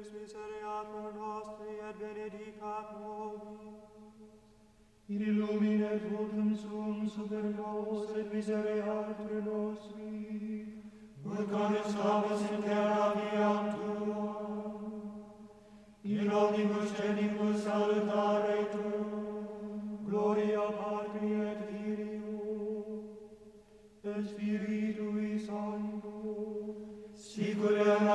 Deus misereatur nostri et benedicat nobis. Illuminet votum suum super nos et misereatur nostri, ut conestamus in terra viam tuam. In omnibus genibus salutare tuum, gloria Patri et Filio, et Spiritui Sancto, sicur erat